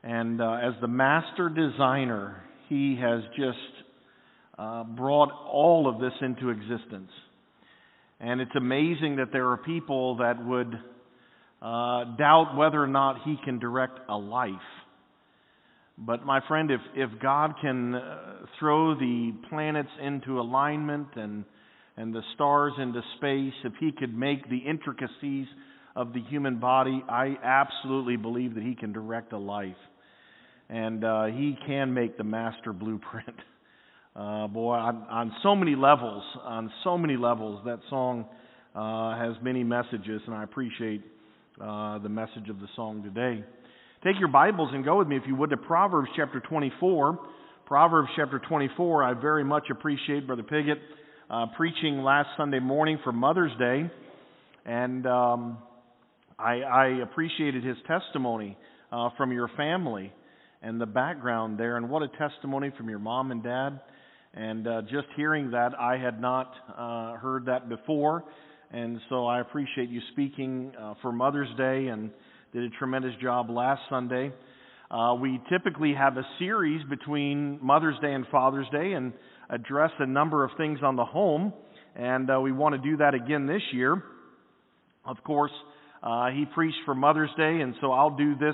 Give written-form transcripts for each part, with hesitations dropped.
And as the master designer, he has just brought all of this into existence. And it's amazing that there are people that would doubt whether or not he can direct a life. But my friend, if God can throw the planets into alignment and the stars into space, if he could make the intricacies of the human body, I absolutely believe that he can direct a life. And he can make the master blueprint. On so many levels, that song has many messages, and I appreciate the message of the song today. Take your Bibles and go with me, if you would, to Proverbs chapter 24. Proverbs chapter 24, I very much appreciate Brother Piggott preaching last Sunday morning for Mother's Day. And I appreciated his testimony from your family and the background there. And what a testimony from your mom and dad. And just hearing that, I had not heard that before. And so I appreciate you speaking for Mother's Day, and did a tremendous job last Sunday. We typically have a series between Mother's Day and Father's Day and address a number of things on the home. And we want to do that again this year. Of course, he preached for Mother's Day, and so I'll do this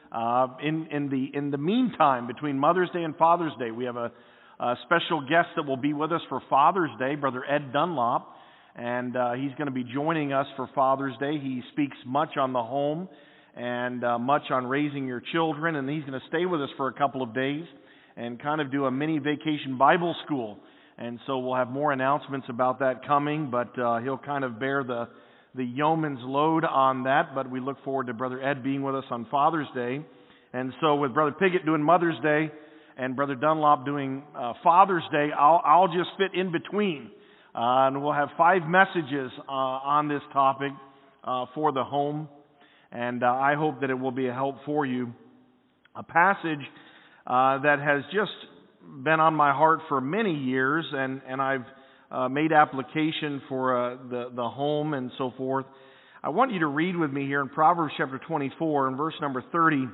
in the meantime between Mother's Day and Father's Day. We have a special guest that will be with us for Father's Day, Brother Ed Dunlop, and he's going to be joining us for Father's Day. He speaks much on the home and much on raising your children, and he's going to stay with us for a couple of days and kind of do a mini vacation Bible school. And so we'll have more announcements about that coming, but he'll kind of bear the yeoman's load on that. But we look forward to Brother Ed being with us on Father's Day. And so with Brother Piggott doing Mother's Day and Brother Dunlop doing Father's Day, I'll just fit in between. And we'll have 5 messages on this topic for the home. And I hope that it will be a help for you. A passage that has just been on my heart for many years, and I've made application for the home and so forth. I want you to read with me here in Proverbs chapter 24 and verse number 30.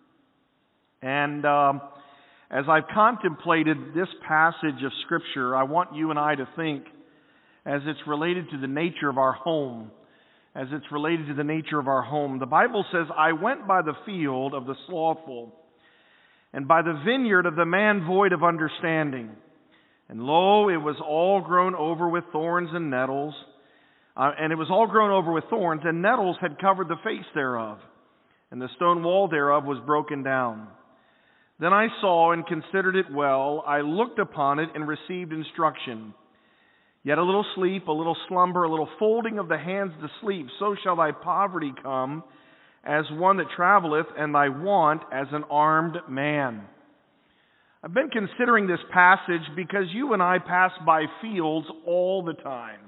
And as I've contemplated this passage of Scripture, I want you and I to think as it's related to the nature of our home. As it's related to the nature of our home. The Bible says, I went by the field of the slothful, and by the vineyard of the man void of understanding. And lo, it was all grown over with thorns and nettles. And nettles had covered the face thereof. And the stone wall thereof was broken down. Then I saw and considered it well. I looked upon it and received instruction. Yet a little sleep, a little slumber, a little folding of the hands to sleep, so shall thy poverty come as one that traveleth, and thy want as an armed man. I've been considering this passage because you and I pass by fields all the time.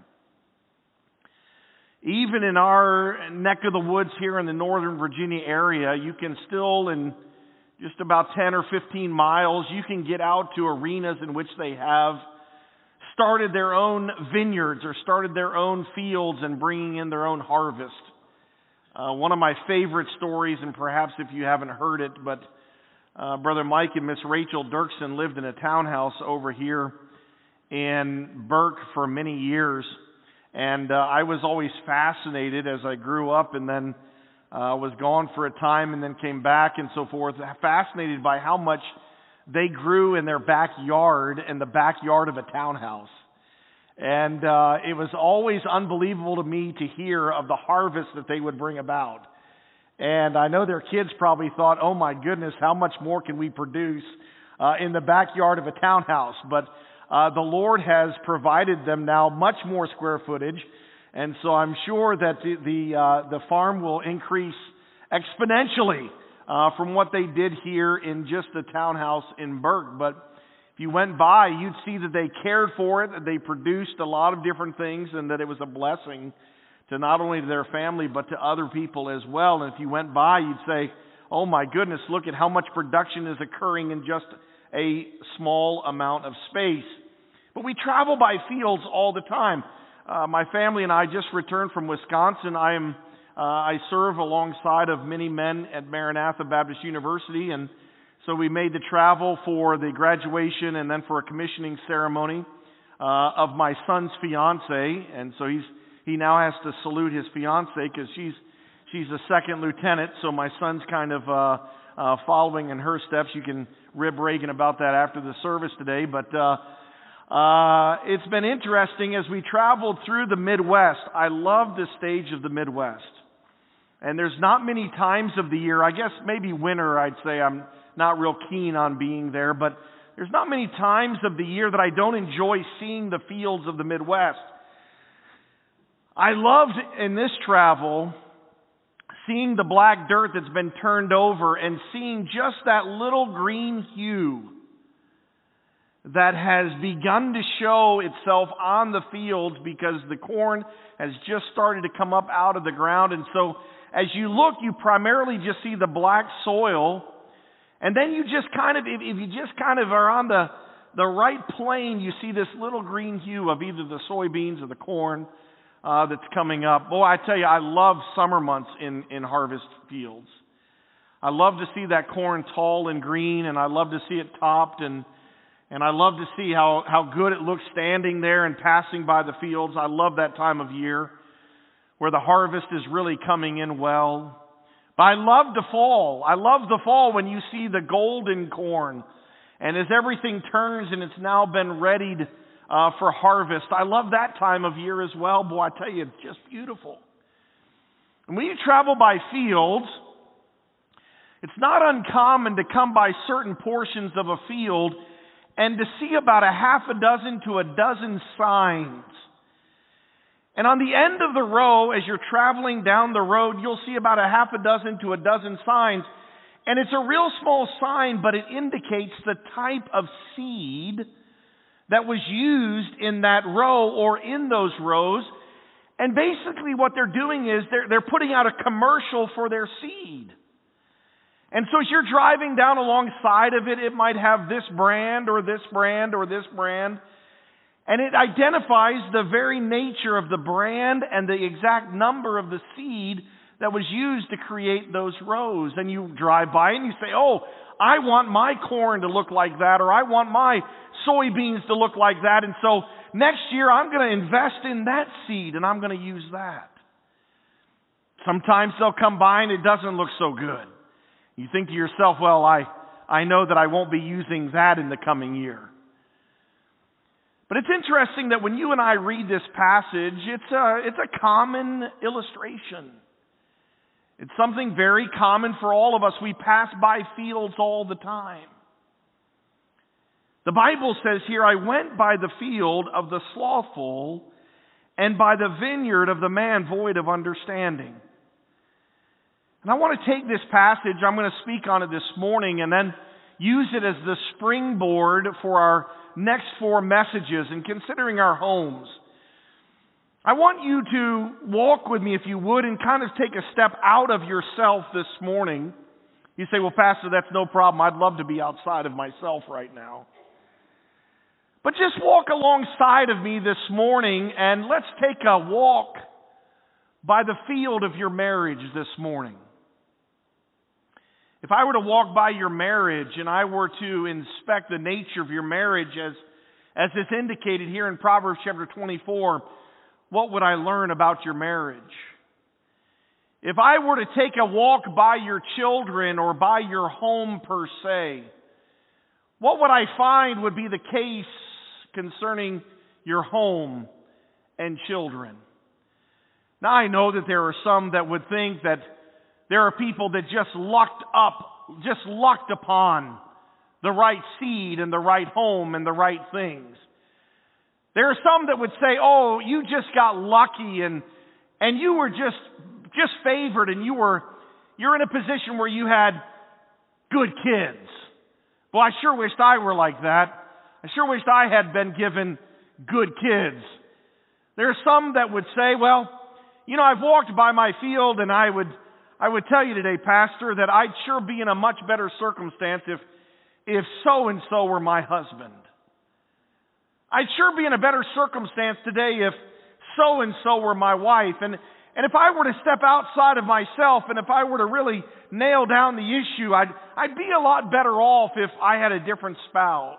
Even in our neck of the woods here in the Northern Virginia area, you can still, in just about 10 or 15 miles, you can get out to arenas in which they have started their own vineyards or started their own fields and bringing in their own harvest. One of my favorite stories, and perhaps if you haven't heard it, but Brother Mike and Miss Rachel Dirksen lived in a townhouse over here in Burke for many years. And I was always fascinated as I grew up and then was gone for a time and then came back and so forth, fascinated by how much they grew in their backyard, in the backyard of a townhouse. And it was always unbelievable to me to hear of the harvest that they would bring about. And I know their kids probably thought, oh my goodness, how much more can we produce in the backyard of a townhouse? But the Lord has provided them now much more square footage. And so I'm sure that the farm will increase exponentially from what they did here in just the townhouse in Burke. But if you went by, you'd see that they cared for it, that they produced a lot of different things, and that it was a blessing to not only their family, but to other people as well. And if you went by, you'd say, oh my goodness, look at how much production is occurring in just a small amount of space. But we travel by fields all the time. My family and I just returned from Wisconsin. I am I serve alongside of many men at Maranatha Baptist University, and so we made the travel for the graduation and then for a commissioning ceremony of my son's fiance. And so he now has to salute his fiance because she's a second lieutenant. So my son's kind of following in her steps. You can rib Reagan about that after the service today. But it's been interesting as we traveled through the Midwest. I love the stage of the Midwest. And there's not many times of the year, I guess maybe winter I'd say I'm not real keen on being there, but there's not many times of the year that I don't enjoy seeing the fields of the Midwest. I loved in this travel seeing the black dirt that's been turned over and seeing just that little green hue that has begun to show itself on the fields because the corn has just started to come up out of the ground. And so as you look, you primarily just see the black soil. And then you just kind of, if you just kind of are on the right plane, you see this little green hue of either the soybeans or the corn that's coming up. Boy, I tell you, I love summer months in harvest fields. I love to see that corn tall and green, and I love to see it topped, and I love to see how good it looks standing there and passing by the fields. I love that time of year where the harvest is really coming in well. But I love the fall. I love the fall when you see the golden corn. And as everything turns and it's now been readied for harvest, I love that time of year as well. Boy, I tell you, it's just beautiful. And when you travel by fields, it's not uncommon to come by certain portions of a field and to see about a half a dozen to a dozen signs. And on the end of the row, as you're traveling down the road, you'll see about a half a dozen to a dozen signs. And it's a real small sign, but it indicates the type of seed that was used in that row or in those rows. And basically what they're doing is they're putting out a commercial for their seed. And so as you're driving down alongside of it, it might have this brand or this brand or this brand. And it identifies the very nature of the brand and the exact number of the seed that was used to create those rows. And you drive by and you say, oh, I want my corn to look like that, or I want my soybeans to look like that. And so next year I'm going to invest in that seed and I'm going to use that. Sometimes they'll come by and it doesn't look so good. You think to yourself, well, I know that I won't be using that in the coming year. But it's interesting that when you and I read this passage, it's a common illustration. It's something very common for all of us. We pass by fields all the time. The Bible says here, I went by the field of the slothful and by the vineyard of the man void of understanding. And I want to take this passage, I'm going to speak on it this morning, and then use it as the springboard for our next 4 messages and considering our homes. I want you to walk with me, if you would, and kind of take a step out of yourself this morning. You say, well, Pastor, that's no problem. I'd love to be outside of myself right now. But just walk alongside of me this morning and let's take a walk by the field of your marriage this morning. If I were to walk by your marriage and I were to inspect the nature of your marriage as is indicated here in Proverbs chapter 24, what would I learn about your marriage? If I were to take a walk by your children or by your home per se, what would I find would be the case concerning your home and children? Now I know that there are some that would think that there are people that just lucked upon the right seed and the right home and the right things. There are some that would say, oh, you just got lucky and you were just favored and you're in a position where you had good kids. Well, I sure wished I were like that. I sure wished I had been given good kids. There are some that would say, well, you know, I've walked by my field and I would tell you today, Pastor, that I'd sure be in a much better circumstance if so-and-so were my husband. I'd sure be in a better circumstance today if so-and-so were my wife. And And if I were to step outside of myself, and if I were to really nail down the issue, I'd be a lot better off if I had a different spouse.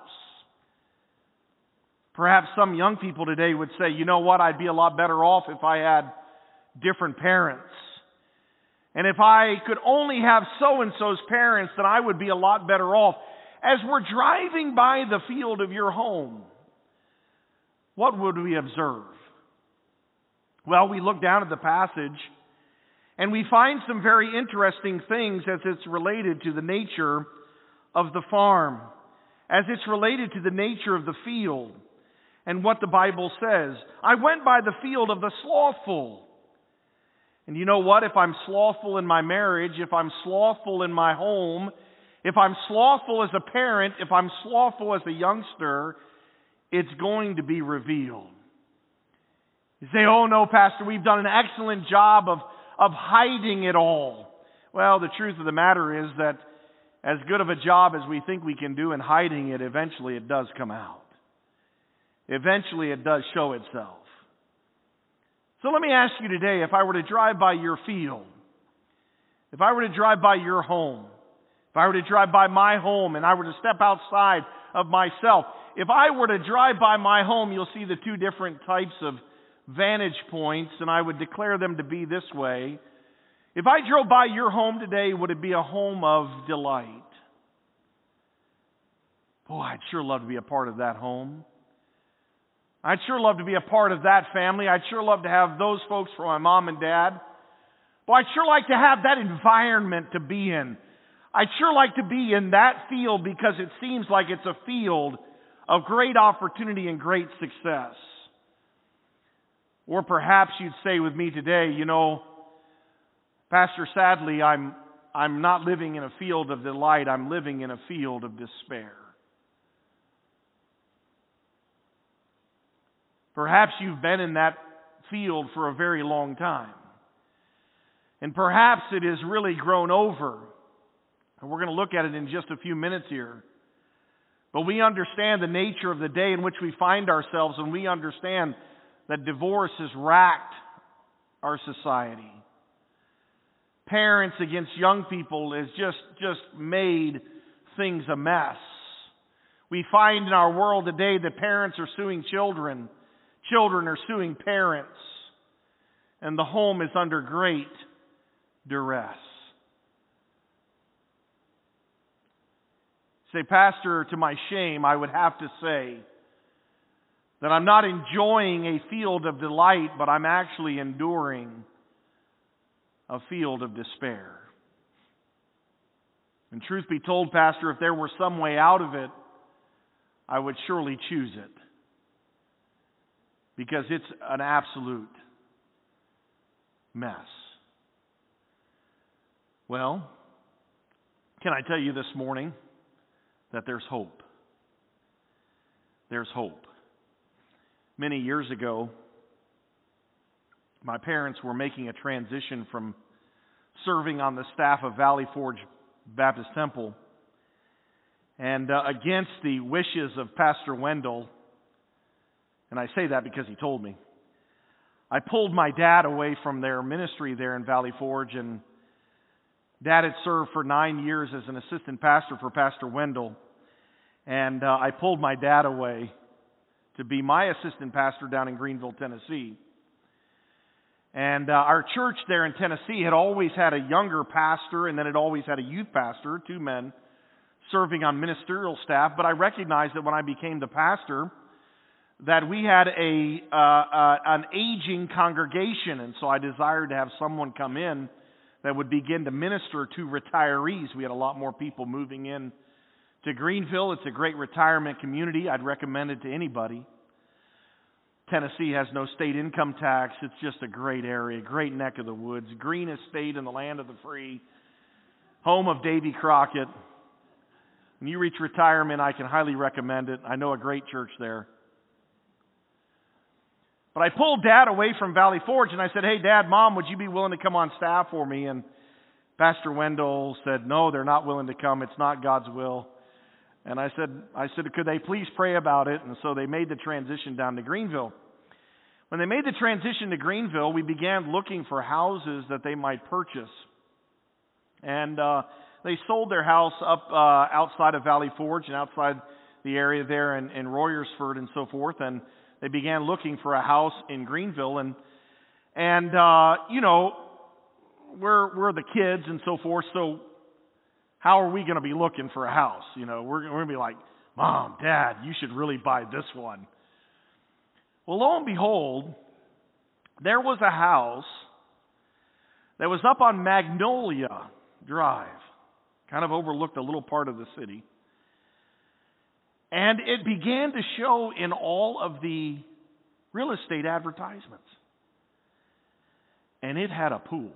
Perhaps some young people today would say, you know what, I'd be a lot better off if I had different parents. And if I could only have so-and-so's parents, then I would be a lot better off. As we're driving by the field of your home, what would we observe? Well, we look down at the passage and we find some very interesting things as it's related to the nature of the farm, as it's related to the nature of the field and what the Bible says. I went by the field of the slothful. And you know what? If I'm slothful in my marriage, if I'm slothful in my home, if I'm slothful as a parent, if I'm slothful as a youngster, it's going to be revealed. You say, oh no, Pastor, we've done an excellent job of hiding it all. Well, the truth of the matter is that as good of a job as we think we can do in hiding it, eventually it does come out. Eventually it does show itself. So let me ask you today, if I were to drive by your field, if I were to drive by your home, if I were to drive by my home and I were to step outside of myself, if I were to drive by my home, you'll see the two different types of vantage points, and I would declare them to be this way. If I drove by your home today, would it be a home of delight? Boy, I'd sure love to be a part of that home. I'd sure love to be a part of that family. I'd sure love to have those folks for my mom and dad. Boy, I'd sure like to have that environment to be in. I'd sure like to be in that field because it seems like it's a field of great opportunity and great success. Or perhaps you'd say with me today, you know, Pastor, sadly, I'm not living in a field of delight. I'm living in a field of despair. Perhaps you've been in that field for a very long time. And perhaps it has really grown over. And we're going to look at it in just a few minutes here. But we understand the nature of the day in which we find ourselves, and we understand that divorce has racked our society. Parents against young people has just made things a mess. We find in our world today that parents are suing children. Children are suing parents. And the home is under great duress. Say, Pastor, to my shame, I would have to say that I'm not enjoying a field of delight, but I'm actually enduring a field of despair. And truth be told, Pastor, if there were some way out of it, I would surely choose it. Because it's an absolute mess. Well, can I tell you this morning that there's hope? There's hope. Many years ago, my parents were making a transition from serving on the staff of Valley Forge Baptist Temple. And against the wishes of Pastor Wendell, and I say that because he told me, I pulled my dad away from their ministry there in Valley Forge, and Dad had served for 9 years as an assistant pastor for Pastor Wendell. And I pulled my dad away to be my assistant pastor down in Greenville, Tennessee. And our church there in Tennessee had always had a younger pastor, and then it always had a youth pastor, 2 men, serving on ministerial staff. But I recognized that when I became the pastor, that we had an aging congregation, and so I desired to have someone come in that would begin to minister to retirees. We had a lot more people moving in to Greenville. It's a great retirement community. I'd recommend it to anybody. Tennessee has no state income tax. It's just a great area, great neck of the woods, greenest state in the land of the free, home of Davy Crockett. When you reach retirement, I can highly recommend it. I know a great church there. But I pulled Dad away from Valley Forge and I said, hey, Dad, Mom, would you be willing to come on staff for me? And Pastor Wendell said, no, they're not willing to come. It's not God's will. And I said, could they please pray about it? And so they made the transition down to Greenville. When they made the transition to Greenville, we began looking for houses that they might purchase. And they sold their house up outside of Valley Forge and outside the area there in Royersford and so forth. And they began looking for a house in Greenville. And you know, we're the kids and so forth. So how are we going to be looking for a house? You know, we're going to be like, Mom, Dad, you should really buy this one. Well, lo and behold, there was a house that was up on Magnolia Drive, kind of overlooked a little part of the city. And it began to show in all of the real estate advertisements. And it had a pool.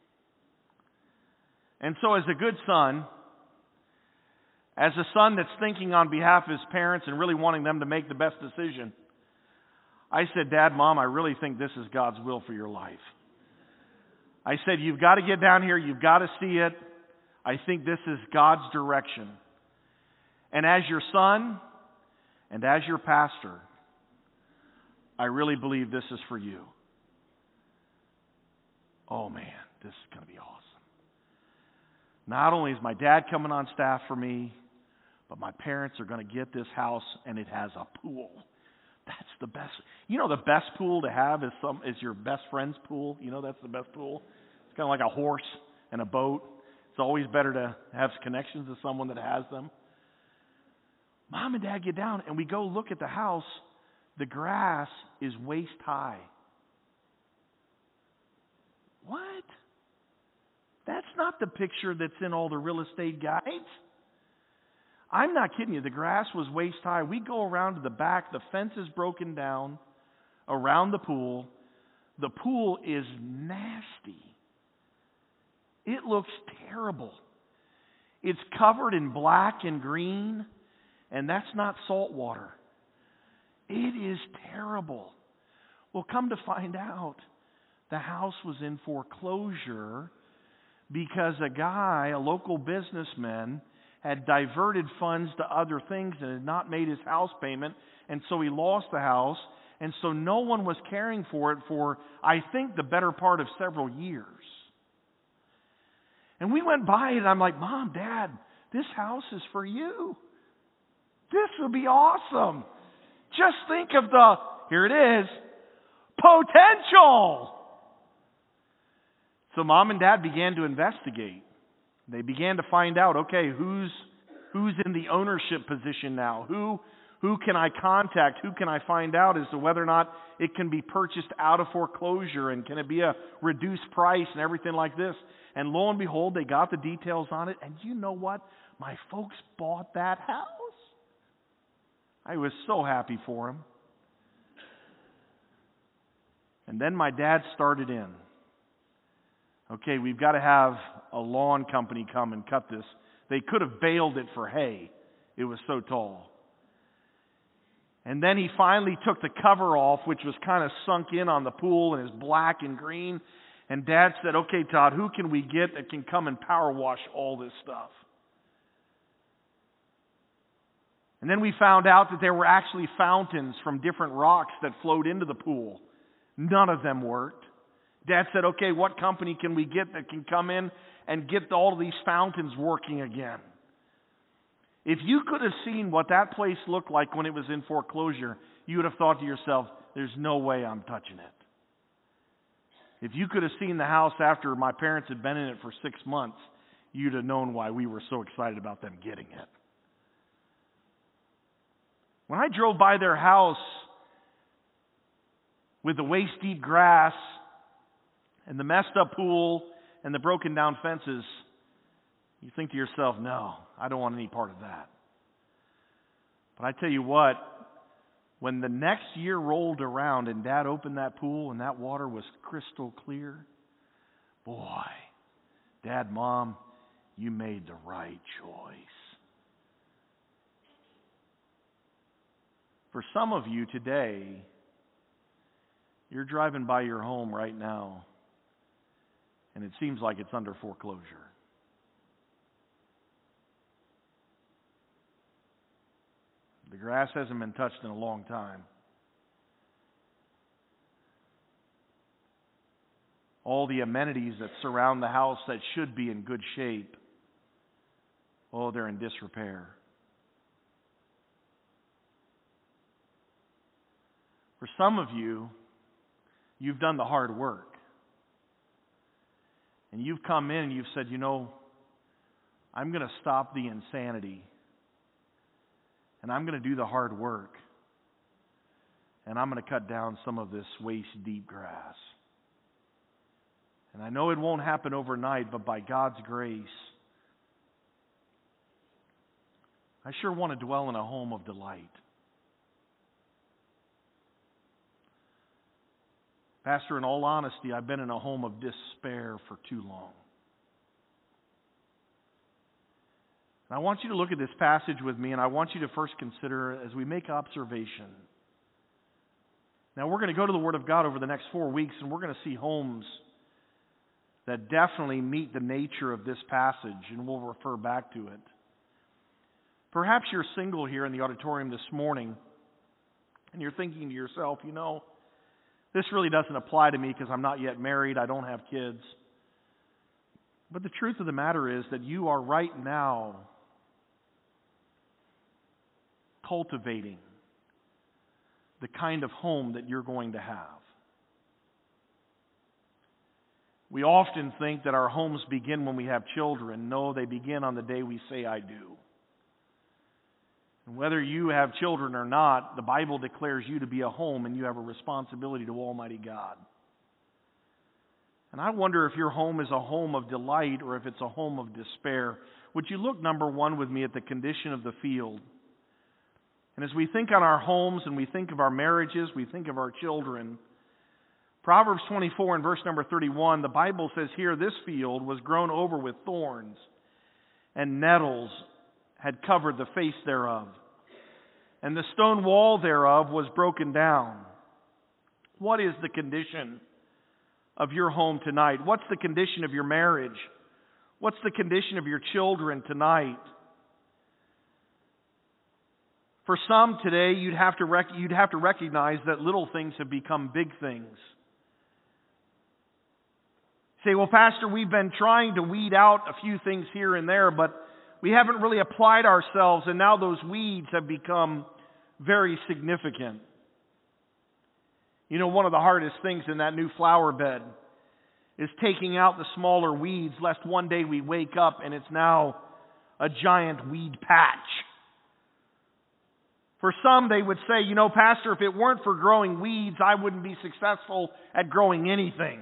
And so as a good son, as a son that's thinking on behalf of his parents and really wanting them to make the best decision, I said, Dad, Mom, I really think this is God's will for your life. I said, you've got to get down here. You've got to see it. I think this is God's direction. And as your son and as your pastor, I really believe this is for you. Oh, man, this is going to be awesome. Not only is my dad coming on staff for me, but my parents are going to get this house, and it has a pool. That's the best. You know, the best pool to have is your best friend's pool. You know, that's the best pool. It's kind of like a horse and a boat. It's always better to have connections to someone that has them. Mom and Dad get down, and we go look at the house. The grass is waist high. What? That's not the picture that's in all the real estate guides. I'm not kidding you. The grass was waist high. We go around to the back. The fence is broken down around the pool. The pool is nasty. It looks terrible. It's covered in black and green, and that's not salt water. It is terrible. Well, come to find out, the house was in foreclosure because a local businessman, had diverted funds to other things and had not made his house payment, and so he lost the house, and so no one was caring for it for, I think, the better part of several years. And we went by it, and I'm like, Mom, Dad, this house is for you. This will be awesome. Just think of here it is, potential. So Mom and Dad began to investigate. They began to find out, okay, who's in the ownership position now? Who can I contact? Who can I find out as to whether or not it can be purchased out of foreclosure, and can it be a reduced price and everything like this? And lo and behold, they got the details on it. And you know what? My folks bought that house. I was so happy for them. And then my dad started in. Okay, we've got to have a lawn company come and cut this. They could have baled it for hay. It was so tall. And then he finally took the cover off, which was kind of sunk in on the pool and is black and green. And Dad said, okay, Todd, who can we get that can come and power wash all this stuff? And then we found out that there were actually fountains from different rocks that flowed into the pool. None of them worked. Dad said, okay, what company can we get that can come in and get all of these fountains working again? If you could have seen what that place looked like when it was in foreclosure, you would have thought to yourself, there's no way I'm touching it. If you could have seen the house after my parents had been in it for 6 months, you'd have known why we were so excited about them getting it. When I drove by their house with the waist-deep grass and the messed-up pool and the broken-down fences, you think to yourself, no, I don't want any part of that. But I tell you what, when the next year rolled around and Dad opened that pool and that water was crystal clear, boy, Dad, Mom, you made the right choice. For some of you today, you're driving by your home right now, and it seems like it's under foreclosure. The grass hasn't been touched in a long time. all the amenities that surround the house that should be in good shape, oh, they're in disrepair. For some of you, you've done the hard work. And you've come in and you've said, I'm going to stop the insanity. And I'm going to do the hard work. And I'm going to cut down some of this waist-deep grass. And I know it won't happen overnight, but by God's grace, I sure want to dwell in a home of delight. Pastor, in all honesty, I've been in a home of despair for too long. And I want you to look at this passage with me, and I want you to first consider as we make observation. Now, we're going to go to the Word of God over the next 4 weeks, and we're going to see homes that definitely meet the nature of this passage, and we'll refer back to it. Perhaps you're single here in the auditorium this morning, and you're thinking to yourself, this really doesn't apply to me because I'm not yet married, I don't have kids. But the truth of the matter is that you are right now cultivating the kind of home that you're going to have. We often think that our homes begin when we have children. No, they begin on the day we say, I do. And whether you have children or not, the Bible declares you to be a home and you have a responsibility to Almighty God. And I wonder if your home is a home of delight or if it's a home of despair. Would you look, number one, with me at the condition of the field? And as we think on our homes and we think of our marriages, we think of our children, Proverbs 24 and verse number 31, the Bible says here, this field was grown over with thorns, and nettles had covered the face thereof, and the stone wall thereof was broken down. What is the condition of your home tonight? What's the condition of your marriage? What's the condition of your children tonight? For some today, you'd have to recognize that little things have become big things. You say, well, Pastor, we've been trying to weed out a few things here and there, but we haven't really applied ourselves, and now those weeds have become very significant. One of the hardest things in that new flower bed is taking out the smaller weeds, lest one day we wake up and it's now a giant weed patch. For some, they would say, Pastor, if it weren't for growing weeds, I wouldn't be successful at growing anything.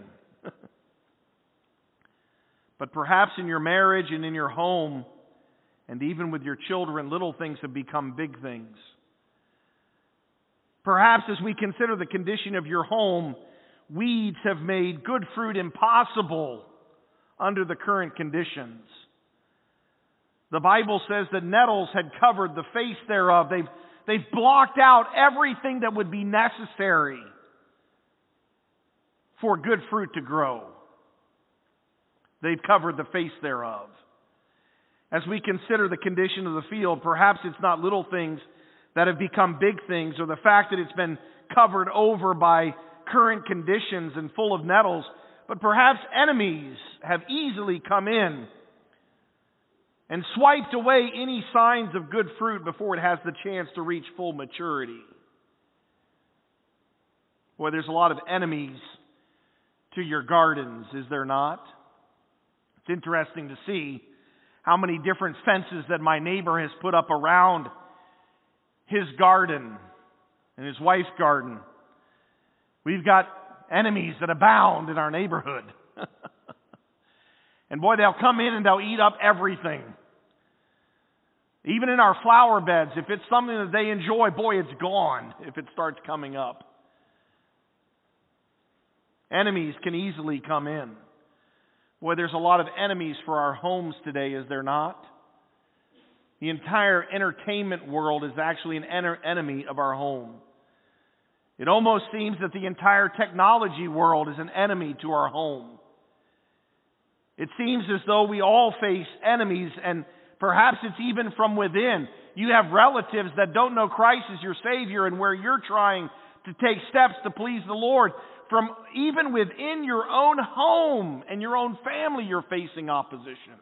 But perhaps in your marriage and in your home, and even with your children, little things have become big things. Perhaps as we consider the condition of your home, weeds have made good fruit impossible under the current conditions. The Bible says that nettles had covered the face thereof. They've blocked out everything that would be necessary for good fruit to grow. They've covered the face thereof. As we consider the condition of the field, perhaps it's not little things that have become big things, or the fact that it's been covered over by current conditions and full of nettles, but perhaps enemies have easily come in and swiped away any signs of good fruit before it has the chance to reach full maturity. Boy, there's a lot of enemies to your gardens, is there not? It's interesting to see how many different fences that my neighbor has put up around his garden and his wife's garden. We've got enemies that abound in our neighborhood. And boy, they'll come in and they'll eat up everything. Even in our flower beds, if it's something that they enjoy, boy, it's gone if it starts coming up. Enemies can easily come in. Boy, there's a lot of enemies for our homes today, is there not? The entire entertainment world is actually an enemy of our home. It almost seems that the entire technology world is an enemy to our home. It seems as though we all face enemies, and perhaps it's even from within. You have relatives that don't know Christ as your Savior, and where you're trying to take steps to please the Lord, from even within your own home and your own family you're facing opposition.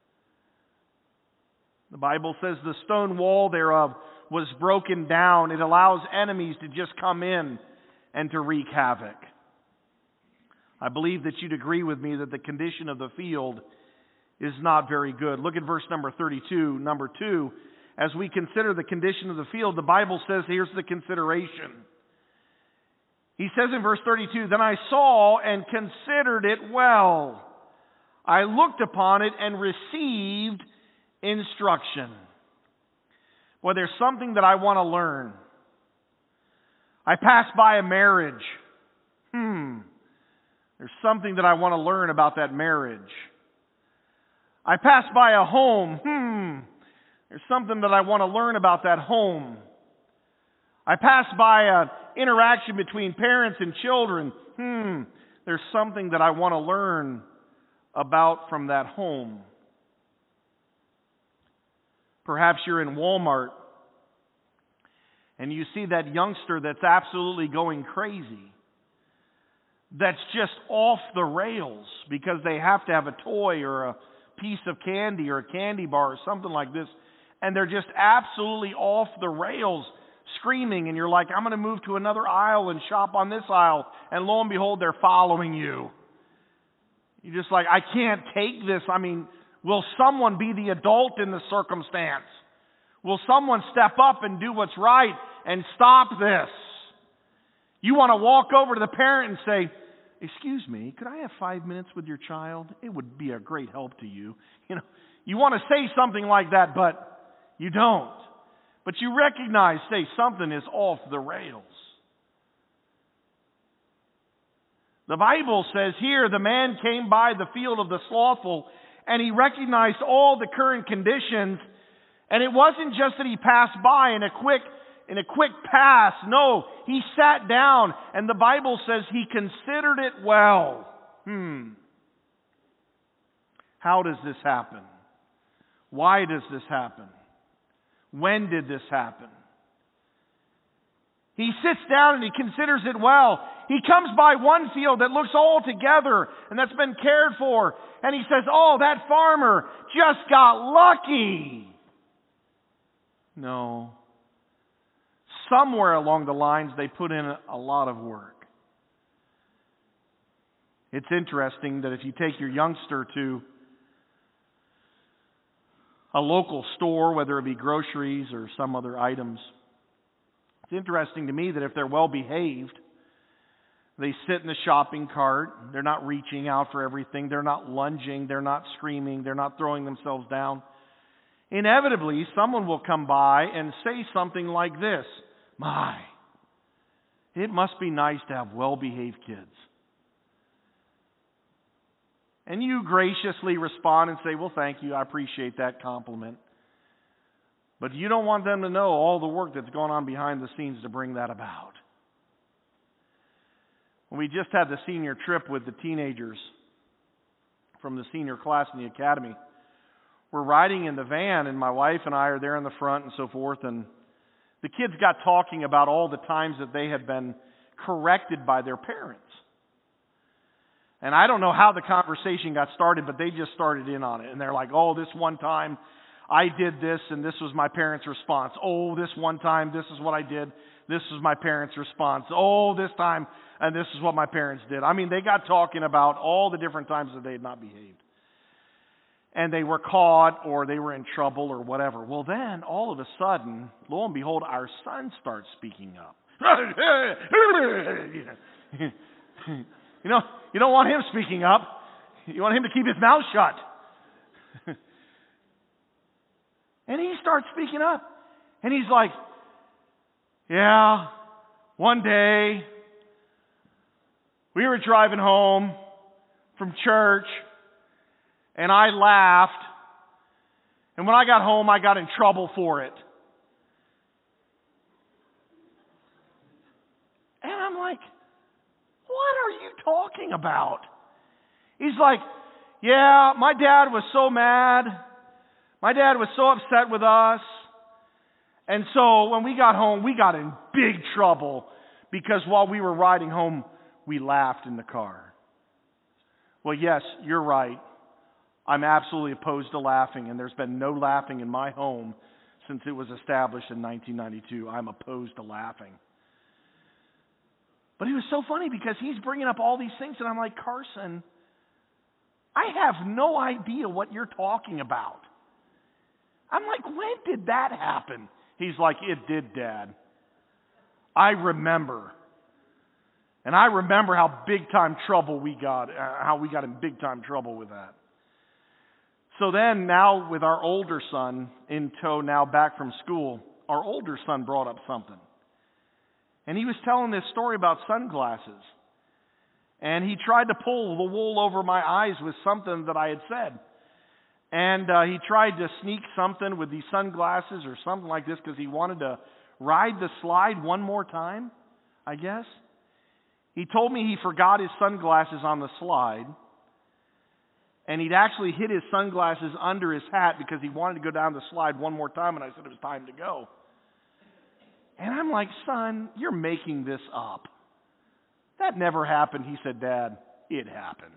The Bible says the stone wall thereof was broken down. It allows enemies to just come in and to wreak havoc. I believe that you'd agree with me that the condition of the field is not very good. Look at verse number 32, number 2. As we consider the condition of the field, the Bible says, here's the consideration. He says in verse 32, "Then I saw and considered it well. I looked upon it and received instruction." Boy, there's something that I want to learn. I passed by a marriage. There's something that I want to learn about that marriage. I passed by a home. There's something that I want to learn about that home. I passed by an interaction between parents and children. There's something that I want to learn about from that home. Perhaps you're in Walmart and you see that youngster that's absolutely going crazy, that's just off the rails because they have to have a toy or a piece of candy or a candy bar or something like this, and they're just absolutely off the rails, screaming, and you're like, I'm going to move to another aisle and shop on this aisle, and lo and behold, they're following you. You're just like, I can't take this. I mean, will someone be the adult in the circumstance? Will someone step up and do what's right and stop this? You want to walk over to the parent and say, excuse me, could I have 5 minutes with your child? It would be a great help to you. You want to say something like that, but you don't. But you recognize, say, something is off the rails. The Bible says here, the man came by the field of the slothful, and he recognized all the current conditions. And it wasn't just that he passed by in a quick pass. No, he sat down, and the Bible says he considered it well. How does this happen? Why does this happen? When did this happen? He sits down and he considers it well. He comes by one field that looks all together and that's been cared for. And he says, oh, that farmer just got lucky. No. Somewhere along the lines they put in a lot of work. It's interesting that if you take your youngster to a local store, whether it be groceries or some other items, it's interesting to me that if they're well behaved, they sit in the shopping cart. They're not reaching out for everything. They're not lunging. They're not screaming. They're not throwing themselves down. Inevitably, someone will come by and say something like this: my, it must be nice to have well-behaved kids. And you graciously respond and say, well, thank you, I appreciate that compliment. But you don't want them to know all the work that's gone on behind the scenes to bring that about. When we just had the senior trip with the teenagers from the senior class in the academy, we're riding in the van, and my wife and I are there in the front and so forth, and the kids got talking about all the times that they had been corrected by their parents. And I don't know how the conversation got started, but they just started in on it. And they're like, oh, this one time I did this, and this was my parents' response. Oh, this one time, this is what I did. This was my parents' response. Oh, this time, and this is what my parents did. I mean, they got talking about all the different times that they had not behaved. And they were caught, or they were in trouble, or whatever. Well, then, all of a sudden, lo and behold, our son starts speaking up. You don't want him speaking up. You want him to keep his mouth shut. And he starts speaking up. And he's like, yeah, one day we were driving home from church and I laughed. And when I got home, I got in trouble for it. And I'm like, what are you talking about? He's like, yeah, my dad was so mad. My dad was so upset with us. And so when we got home, we got in big trouble because while we were riding home, we laughed in the car. Well, yes, you're right. I'm absolutely opposed to laughing, and there's been no laughing in my home since it was established in 1992. I'm opposed to laughing. But it was so funny because he's bringing up all these things, and I'm like, Carson, I have no idea what you're talking about. I'm like, when did that happen? He's like, it did, Dad. I remember. And I remember how big time trouble we got, how we got in big time trouble with that. So then now with our older son in tow, now back from school, our older son brought up something. And he was telling this story about sunglasses. And he tried to pull the wool over my eyes with something that I had said. And he tried to sneak something with these sunglasses or something like this because he wanted to ride the slide one more time, I guess. He told me he forgot his sunglasses on the slide. And he'd actually hid his sunglasses under his hat because he wanted to go down the slide one more time. And I said it was time to go. And I'm like, son, you're making this up. That never happened. He said, Dad, it happened.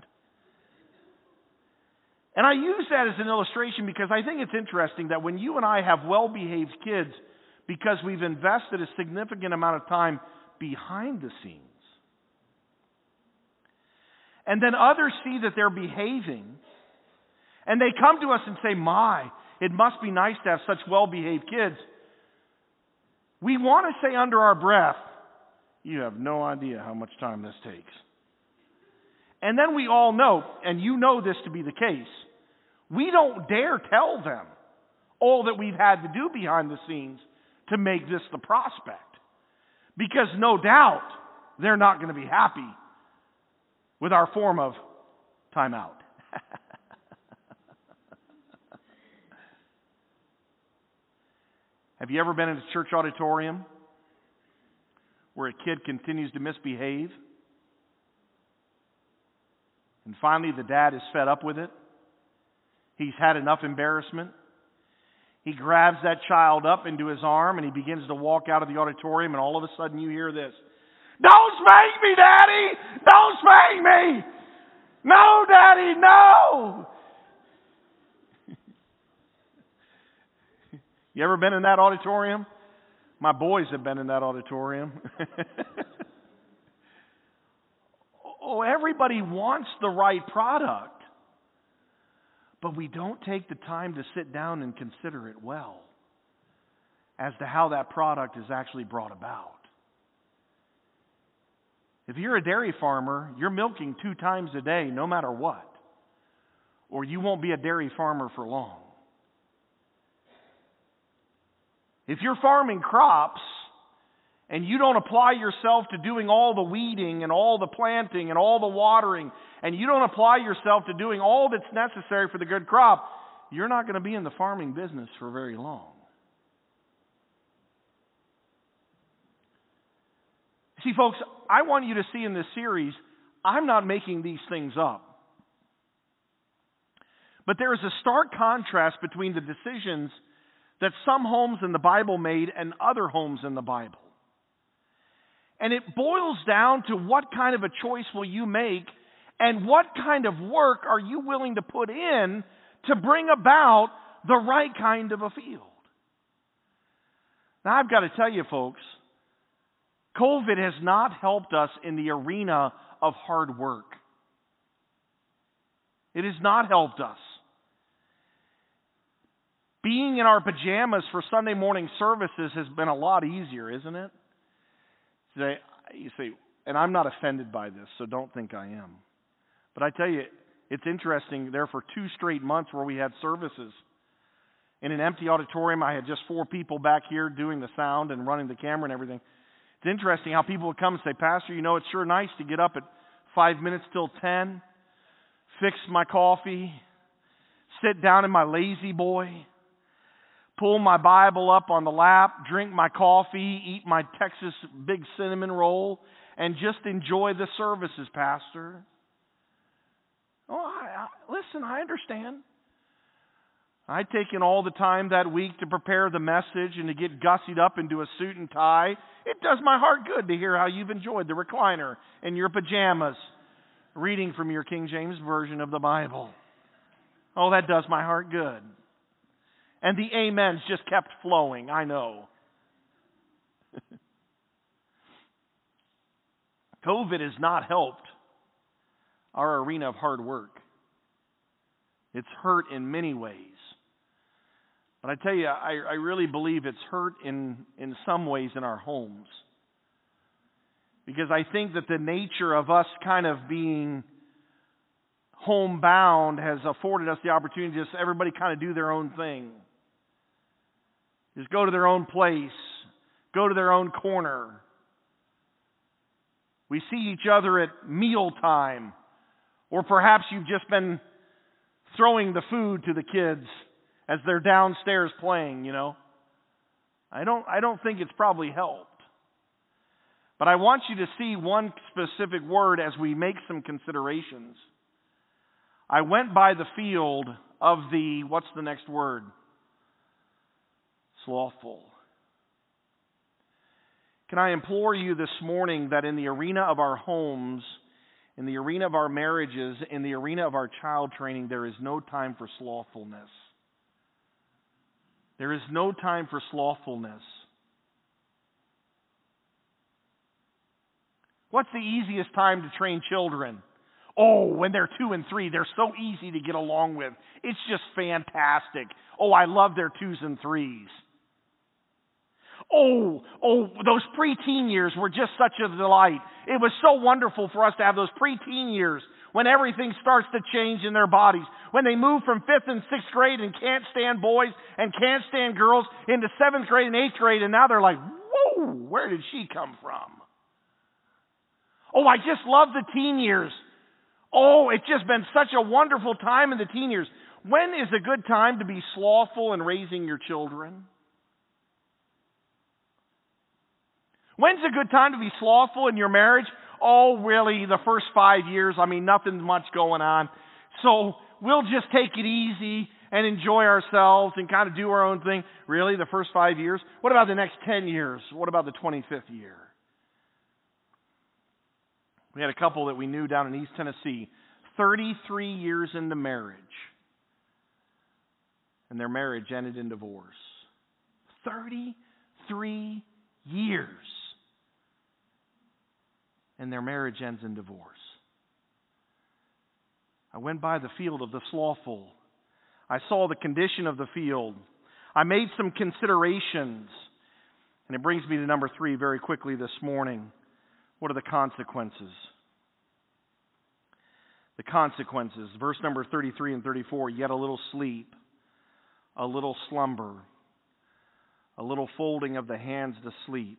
And I use that as an illustration because I think it's interesting that when you and I have well-behaved kids, because we've invested a significant amount of time behind the scenes, and then others see that they're behaving, and they come to us and say, my, it must be nice to have such well-behaved kids. We want to say under our breath, you have no idea how much time this takes. And then we all know, and you know this to be the case, we don't dare tell them all that we've had to do behind the scenes to make this the prospect. Because no doubt they're not going to be happy with our form of timeout. Have you ever been in a church auditorium where a kid continues to misbehave? And finally the dad is fed up with it. He's had enough embarrassment. He grabs that child up into his arm and he begins to walk out of the auditorium, and all of a sudden you hear this. Don't spank me, Daddy! Don't spank me! No, Daddy, no! You ever been in that auditorium? My boys have been in that auditorium. Oh, everybody wants the right product. But we don't take the time to sit down and consider it well as to how that product is actually brought about. If you're a dairy farmer, you're milking 2 times a day no matter what, or you won't be a dairy farmer for long. If you're farming crops and you don't apply yourself to doing all the weeding and all the planting and all the watering, and you don't apply yourself to doing all that's necessary for the good crop, you're not going to be in the farming business for very long. See, folks, I want you to see in this series, I'm not making these things up. But there is a stark contrast between the decisions that some homes in the Bible made and other homes in the Bible. And it boils down to what kind of a choice will you make and what kind of work are you willing to put in to bring about the right kind of a field. Now, I've got to tell you, folks, COVID has not helped us in the arena of hard work. It has not helped us. Being in our pajamas for Sunday morning services has been a lot easier, isn't it? You say, and I'm not offended by this, so don't think I am. But I tell you, it's interesting, there for 2 straight months where we had services. In an empty auditorium, I had just 4 people back here doing the sound and running the camera and everything. It's interesting how people would come and say, Pastor, you know, it's sure nice to get up at 5 minutes till 10, fix my coffee, sit down in my lazy boy, pull my Bible up on the lap, drink my coffee, eat my Texas big cinnamon roll, and just enjoy the services, Pastor. Oh, listen, I understand. I'd taken all the time that week to prepare the message and to get gussied up into a suit and tie. It does my heart good to hear how you've enjoyed the recliner in your pajamas, reading from your King James Version of the Bible. Oh, that does my heart good. And the amens just kept flowing, I know. COVID has not helped our arena of hard work. It's hurt in many ways. But I tell you, I really believe it's hurt in some ways in our homes. Because I think that the nature of us kind of being homebound has afforded us the opportunity to just everybody kind of do their own thing. Just go to their own place, go to their own corner. We see each other at mealtime, or perhaps you've just been throwing the food to the kids as they're downstairs playing, you know. I don't think it's probably helped. But I want you to see one specific word as we make some considerations. I went by the field of the, what's the next word? Slothful. Can I implore you this morning that in the arena of our homes, in the arena of our marriages, in the arena of our child training, there is no time for slothfulness. There is no time for slothfulness. What's the easiest time to train children? Oh, when they're 2 and 3, they're so easy to get along with. It's just fantastic. Oh, I love their 2s and 3s. Oh, those preteen years were just such a delight. It was so wonderful for us to have those preteen years when everything starts to change in their bodies. When they move from 5th and 6th grade and can't stand boys and can't stand girls into 7th grade and 8th grade, and now they're like, whoa, where did she come from? Oh, I just love the teen years. Oh, it's just been such a wonderful time in the teen years. When is a good time to be slothful in raising your children? When's a good time to be slothful in your marriage? Oh, really, the first 5 years, nothing much going on. So we'll just take it easy and enjoy ourselves and kind of do our own thing. Really, the first 5 years? What about the next 10 years? What about the 25th year? We had a couple that we knew down in East Tennessee, 33 years into marriage, and their marriage ended in divorce. 33 years. And their marriage ends in divorce. I went by the field of the slothful. I saw the condition of the field. I made some considerations. And it brings me to number 3 very quickly this morning. What are the consequences? The consequences. Verse number 33 and 34. Yet a little sleep, a little slumber, a little folding of the hands to sleep.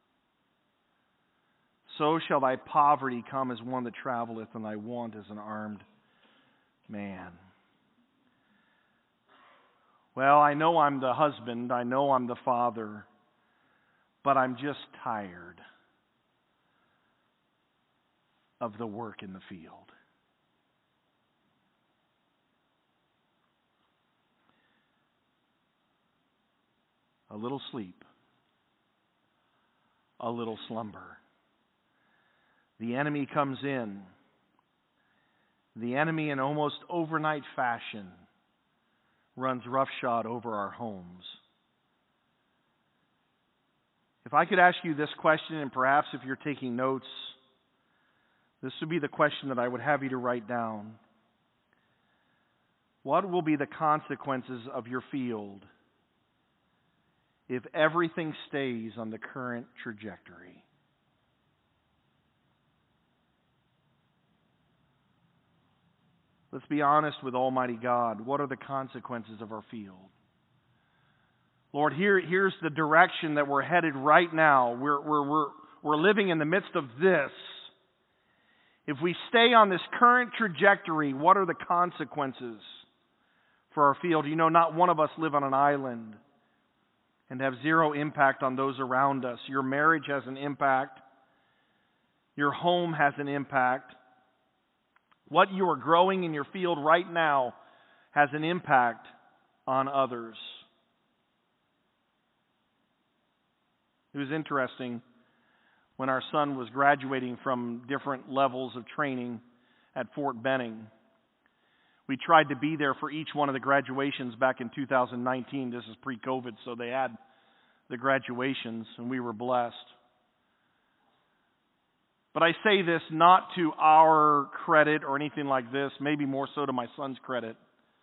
So shall thy poverty come as one that traveleth, and thy want as an armed man. Well, I know I'm the husband, I know I'm the father, but I'm just tired of the work in the field. A little sleep, a little slumber. The enemy comes in. The enemy, in almost overnight fashion, runs roughshod over our homes. If I could ask you this question, and perhaps if you're taking notes, this would be the question that I would have you to write down. What will be the consequences of your field if everything stays on the current trajectory? Let's be honest with Almighty God. What are the consequences of our field? Lord, here's the direction that we're headed right now. We're living in the midst of this. If we stay on this current trajectory, what are the consequences for our field? You know, not one of us live on an island and have zero impact on those around us. Your marriage has an impact. Your home has an impact. What you are growing in your field right now has an impact on others. It was interesting when our son was graduating from different levels of training at Fort Benning. We tried to be there for each one of the graduations back in 2019. This is pre-COVID, so they had the graduations, and we were blessed. But I say this not to our credit or anything like this, maybe more so to my son's credit.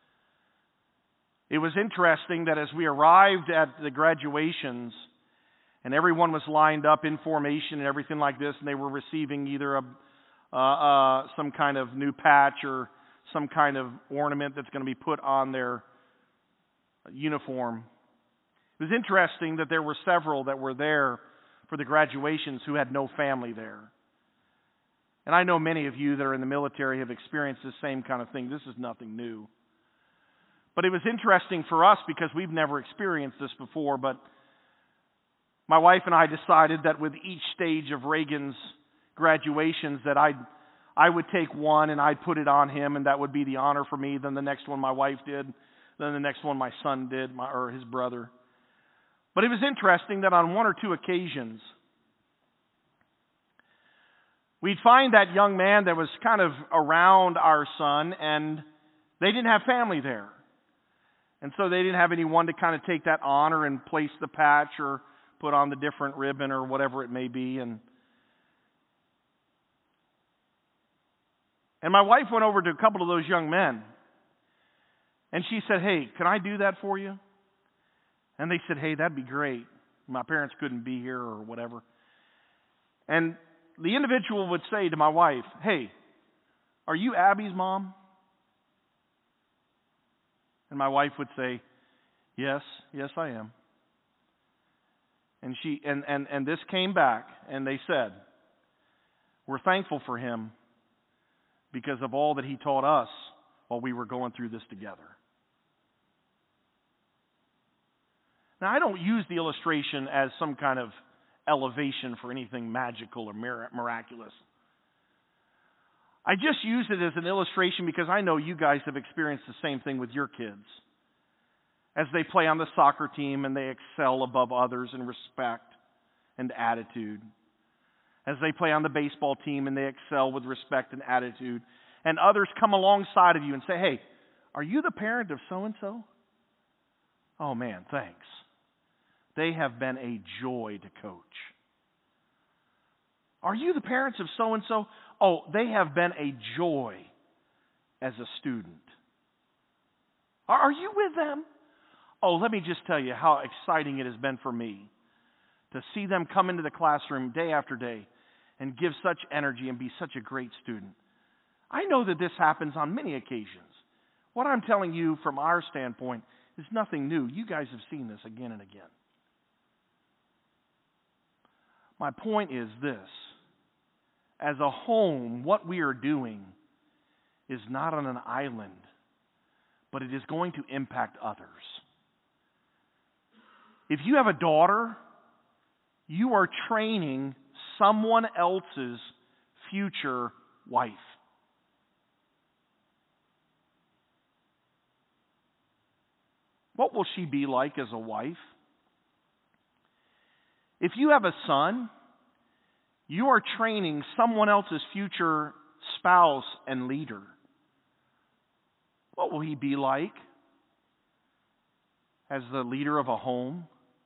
It was interesting that as we arrived at the graduations, and everyone was lined up in formation and everything like this, and they were receiving either some kind of new patch or some kind of ornament that's going to be put on their uniform. It was interesting that there were several that were there for the graduations who had no family there. And I know many of you that are in the military have experienced the same kind of thing. This is nothing new. But it was interesting for us because we've never experienced this before. But my wife and I decided that with each stage of Reagan's graduations that I would take one and I'd put it on him, and that would be the honor for me. Then the next one my wife did. Then the next one my son did, or his brother. But it was interesting that on one or two occasions, we'd find that young man that was kind of around our son, and they didn't have family there. And so they didn't have anyone to kind of take that honor and place the patch or put on the different ribbon or whatever it may be. And my wife went over to a couple of those young men, and she said, "Hey, can I do that for you?" And they said, "Hey, that'd be great. My parents couldn't be here," or whatever. And the individual would say to my wife, "Hey, are you Abby's mom?" And my wife would say, yes, I am. And she and this came back, and they said, "We're thankful for him because of all that he taught us while we were going through this together." Now, I don't use the illustration as some kind of elevation for anything magical or miraculous. I just use it as an illustration because I know you guys have experienced the same thing with your kids. As they play on the soccer team and they excel above others in respect and attitude. As they play on the baseball team and they excel with respect and attitude. And others come alongside of you and say, "Hey, are you the parent of so-and-so?" "Oh man, thanks. They have been a joy to coach." "Are you the parents of so-and-so?" "Oh, they have been a joy as a student." "Are you with them?" "Oh, let me just tell you how exciting it has been for me to see them come into the classroom day after day and give such energy and be such a great student." I know that this happens on many occasions. What I'm telling you from our standpoint is nothing new. You guys have seen this again and again. My point is this. As a home, what we are doing is not on an island, but it is going to impact others. If you have a daughter, you are training someone else's future wife. What will she be like as a wife? If you have a son, you are training someone else's future spouse and leader. What will he be like as the leader of a home?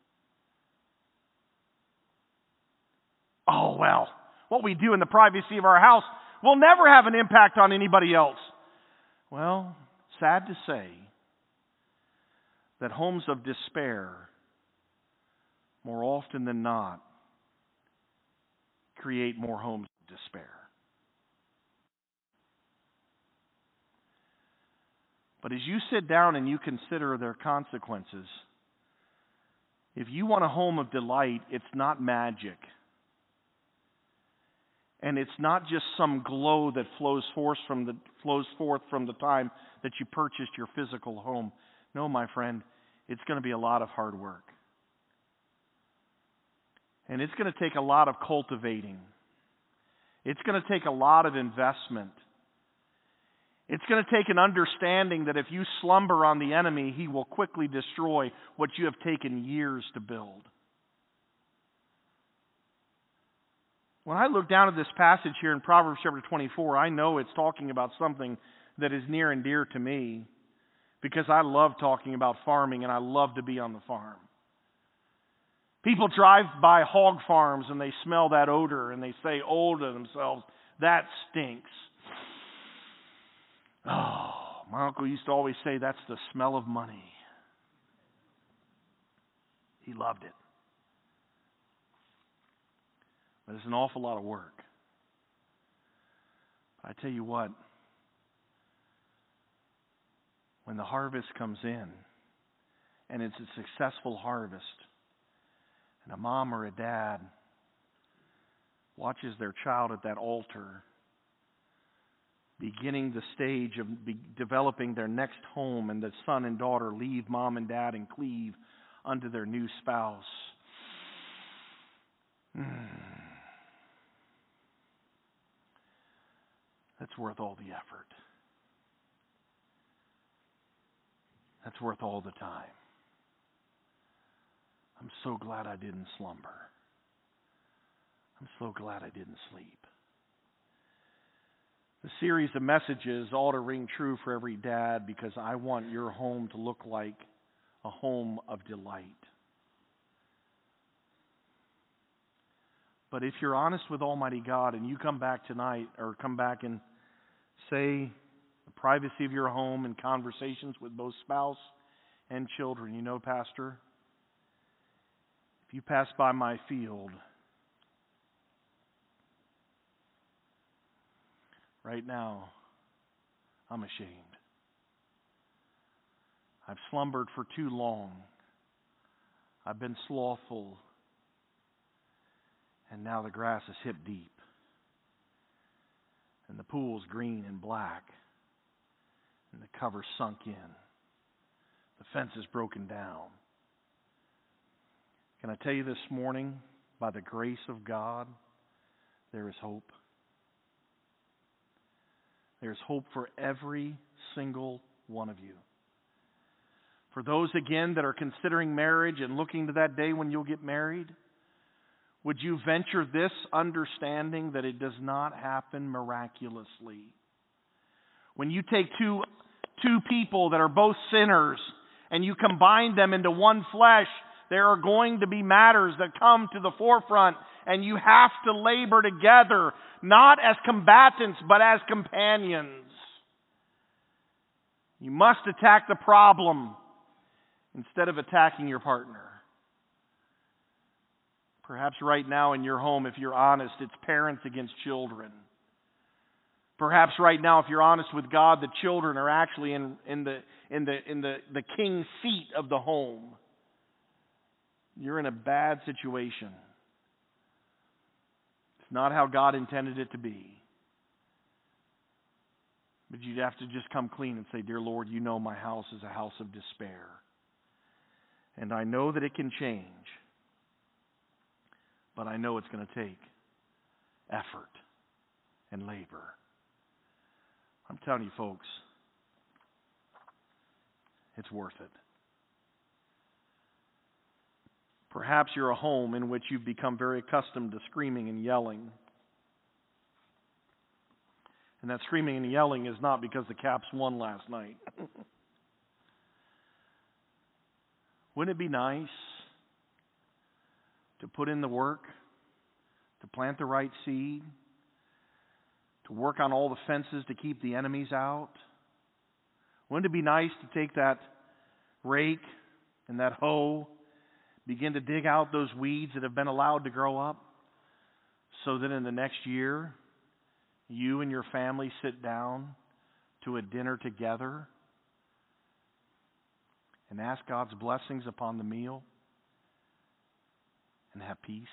"Oh, well, what we do in the privacy of our house will never have an impact on anybody else." Well, sad to say that homes of despair, more often than not, create more homes of despair. But as you sit down and you consider their consequences, if you want a home of delight, it's not magic. And it's not just some glow that flows forth from the time that you purchased your physical home. No, my friend, it's going to be a lot of hard work. And it's going to take a lot of cultivating. It's going to take a lot of investment. It's going to take an understanding that if you slumber on the enemy, he will quickly destroy what you have taken years to build. When I look down at this passage here in Proverbs chapter 24, I know it's talking about something that is near and dear to me because I love talking about farming and I love to be on the farm. People drive by hog farms and they smell that odor and they say, oh, to themselves, that stinks. Oh, my uncle used to always say that's the smell of money. He loved it. But it's an awful lot of work. But I tell you what, when the harvest comes in, and it's a successful harvest, and a mom or a dad watches their child at that altar, beginning the stage of developing their next home, and the son and daughter leave mom and dad and cleave unto their new spouse. That's worth all the effort. That's worth all the time. I'm so glad I didn't slumber. I'm so glad I didn't sleep. The series of messages ought to ring true for every dad because I want your home to look like a home of delight. But if you're honest with Almighty God and you come back tonight or come back and say the privacy of your home and conversations with both spouse and children, you know, Pastor, if you pass by my field, right now, I'm ashamed. I've slumbered for too long. I've been slothful. And now the grass is hip deep. And the pool's green and black. And the cover's sunk in. The fence is broken down. Can I tell you this morning, by the grace of God, there is hope. There's hope for every single one of you. For those, again, that are considering marriage and looking to that day when you'll get married, would you venture this understanding that it does not happen miraculously? When you take two people that are both sinners and you combine them into one flesh, there are going to be matters that come to the forefront, and you have to labor together, not as combatants, but as companions. You must attack the problem instead of attacking your partner. Perhaps right now in your home, if you're honest, it's parents against children. Perhaps right now, if you're honest with God, the children are actually in the king's seat of the home. You're in a bad situation. It's not how God intended it to be. But you'd have to just come clean and say, Dear Lord, you know my house is a house of despair. And I know that it can change. But I know it's going to take effort and labor. I'm telling you, folks, it's worth it. Perhaps you're a home in which you've become very accustomed to screaming and yelling. And that screaming and yelling is not because the Caps won last night. Wouldn't it be nice to put in the work, to plant the right seed, to work on all the fences to keep the enemies out? Wouldn't it be nice to take that rake and that hoe, begin to dig out those weeds that have been allowed to grow up, so that in the next year, you and your family sit down to a dinner together and ask God's blessings upon the meal and have peace?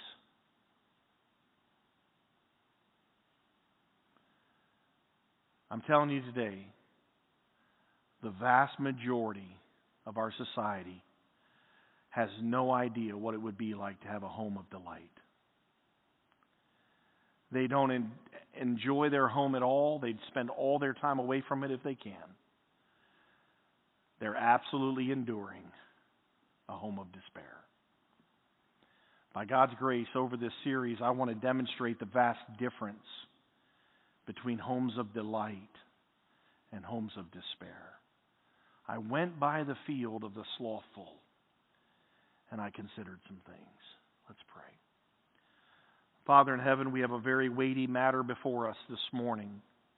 I'm telling you today, the vast majority of our society has no idea what it would be like to have a home of delight. They don't enjoy their home at all. They'd spend all their time away from it if they can. They're absolutely enduring a home of despair. By God's grace, over this series, I want to demonstrate the vast difference between homes of delight and homes of despair. I went by the field of the slothful, and I considered some things. Let's pray. Father in heaven, we have a very weighty matter before us this morning.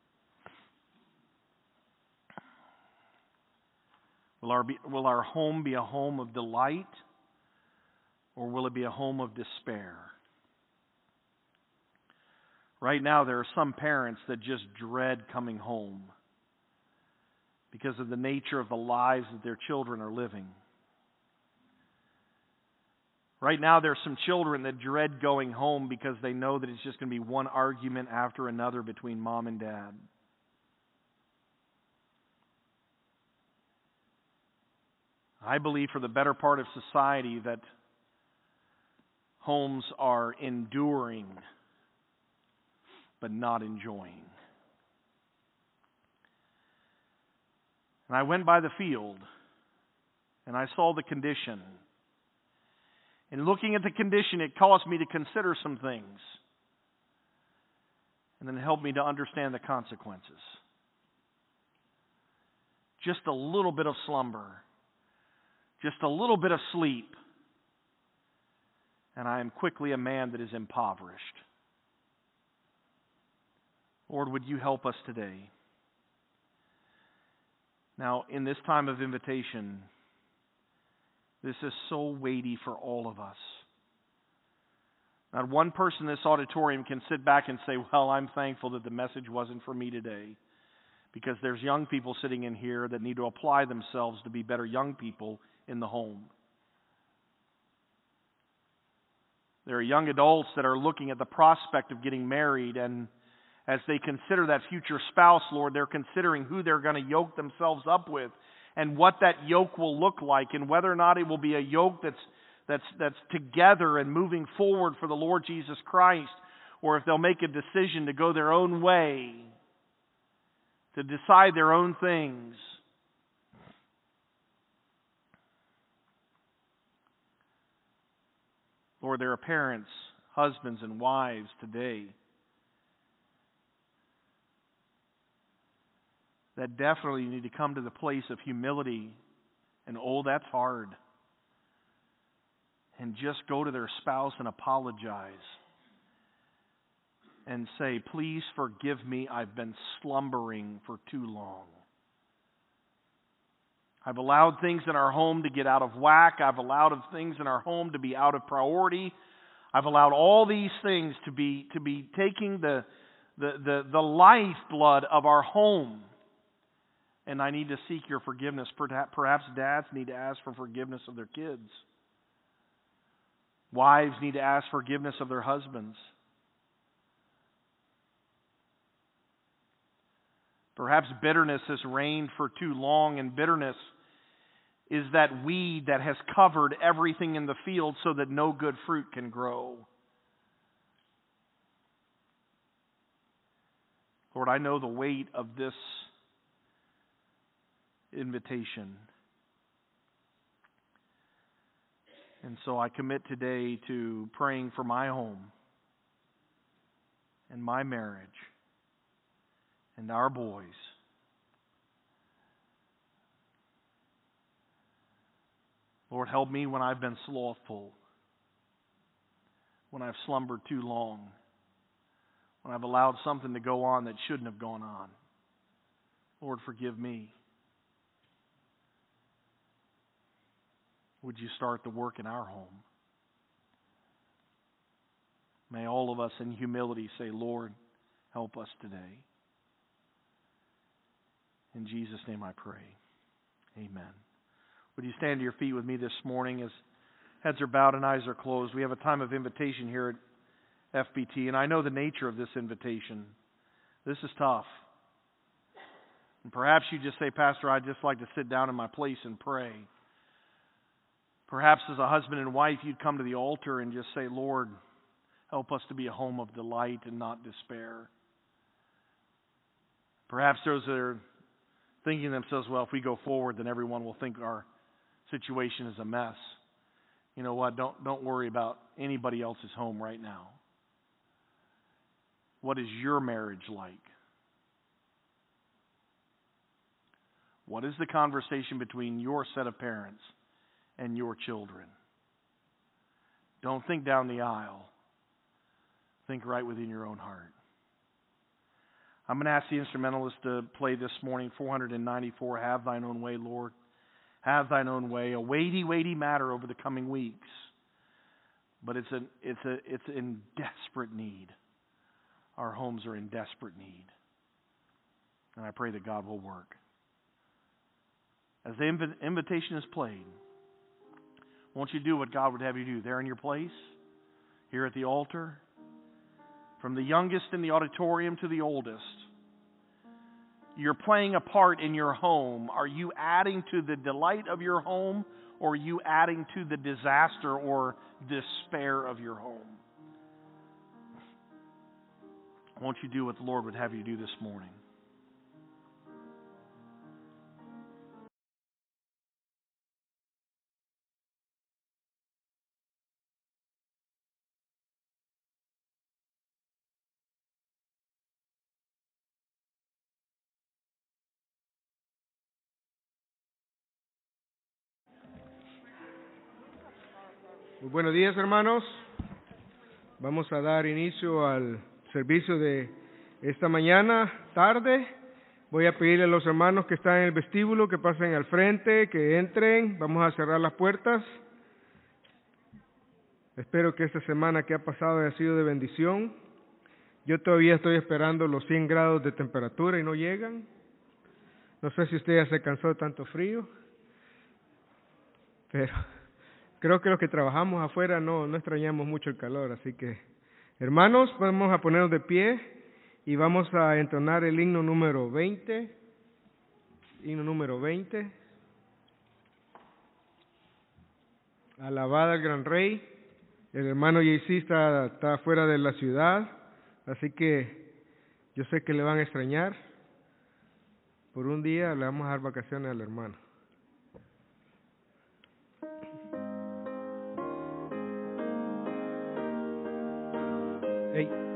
Will our home be a home of delight, or will it be a home of despair? Right now, there are some parents that just dread coming home because of the nature of the lives that their children are living. Right now, there are some children that dread going home because they know that it's just going to be one argument after another between mom and dad. I believe for the better part of society that homes are enduring but not enjoying. And I went by the field and I saw the condition. In looking at the condition, it caused me to consider some things and then helped me to understand the consequences. Just a little bit of slumber, just a little bit of sleep, and I am quickly a man that is impoverished. Lord, would you help us today? Now, in this time of invitation, this is so weighty for all of us. Not one person in this auditorium can sit back and say, well, I'm thankful that the message wasn't for me today. Because there's young people sitting in here that need to apply themselves to be better young people in the home. There are young adults that are looking at the prospect of getting married, and as they consider that future spouse, Lord, they're considering who they're going to yoke themselves up with and what that yoke will look like, and whether or not it will be a yoke that's together and moving forward for the Lord Jesus Christ, or if they'll make a decision to go their own way, to decide their own things. Lord, there are parents, husbands, and wives today that definitely need to come to the place of humility, and that's hard, and just go to their spouse and apologize and say, please forgive me, I've been slumbering for too long. I've allowed things in our home to get out of whack. I've allowed things in our home to be out of priority. I've allowed all these things to be taking the lifeblood of our home. And I need to seek your forgiveness. Perhaps dads need to ask for forgiveness of their kids. Wives need to ask forgiveness of their husbands. Perhaps bitterness has reigned for too long, and bitterness is that weed that has covered everything in the field so that no good fruit can grow. Lord, I know the weight of this invitation. And so I commit today to praying for my home and my marriage and our boys. Lord, help me when I've been slothful, when I've slumbered too long, when I've allowed something to go on that shouldn't have gone on. Lord, forgive me. Would you start the work in our home? May all of us in humility say, Lord, help us today. In Jesus' name I pray. Amen. Would you stand to your feet with me this morning as heads are bowed and eyes are closed? We have a time of invitation here at FBT, and I know the nature of this invitation. This is tough. And perhaps you just say, Pastor, I'd just like to sit down in my place and pray. Perhaps as a husband and wife, you'd come to the altar and just say, Lord, Help us to be a home of delight and not despair. Perhaps those that are thinking to themselves, well, if we go forward, then everyone will think our situation is a mess. You know what? Don't worry about anybody else's home right now. What is your marriage like? What is the conversation between your set of parents and your children? Don't think down the aisle. Think right within your own heart. I'm going to ask the instrumentalist to play this morning, 494, Have Thine Own Way, Lord. Have Thine Own Way. A weighty, weighty matter over the coming weeks. But it's in desperate need. Our homes are in desperate need. And I pray that God will work. As the invitation is played, won't you do what God would have you do? There in your place, here at the altar, from the youngest in the auditorium to the oldest, you're playing a part in your home. Are you adding to the delight of your home, or are you adding to the disaster or despair of your home? Won't you do what the Lord would have you do this morning? Muy buenos días, hermanos. Vamos a dar inicio al servicio de esta mañana, tarde. Voy a pedirle a los hermanos que están en el vestíbulo que pasen al frente, que entren. Vamos a cerrar las puertas. Espero que esta semana que ha pasado haya sido de bendición. Yo todavía estoy esperando los 100 grados de temperatura y no llegan. No sé si usted ya se cansó de tanto frío, pero creo que los que trabajamos afuera no extrañamos mucho el calor. Así que, hermanos, vamos a ponernos de pie y vamos a entonar el himno número 20. Himno número 20. Alabada al gran Rey. El hermano JC está fuera de la ciudad, así que yo sé que le van a extrañar. Por un día le vamos a dar vacaciones al hermano. Hey.